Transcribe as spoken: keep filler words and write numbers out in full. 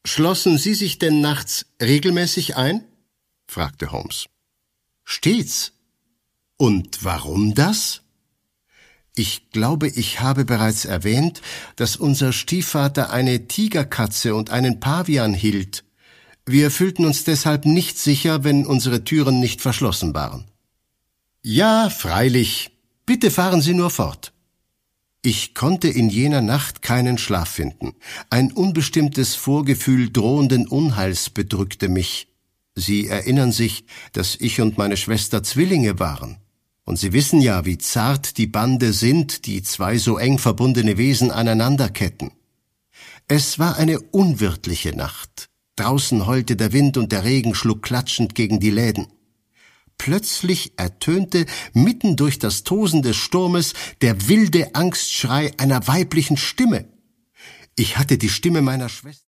»Schlossen Sie sich denn nachts regelmäßig ein?« fragte Holmes. »Stets. Und warum das?« »Ich glaube, ich habe bereits erwähnt, dass unser Stiefvater eine Tigerkatze und einen Pavian hielt. Wir fühlten uns deshalb nicht sicher, wenn unsere Türen nicht verschlossen waren.« »Ja, freilich. Bitte fahren Sie nur fort.« »Ich konnte in jener Nacht keinen Schlaf finden. Ein unbestimmtes Vorgefühl drohenden Unheils bedrückte mich. Sie erinnern sich, dass ich und meine Schwester Zwillinge waren. Und Sie wissen ja, wie zart die Bande sind, die zwei so eng verbundene Wesen aneinanderketten. Es war eine unwirtliche Nacht. Draußen heulte der Wind und der Regen schlug klatschend gegen die Läden. Plötzlich ertönte mitten durch das Tosen des Sturmes der wilde Angstschrei einer weiblichen Stimme. Ich hatte die Stimme meiner Schwester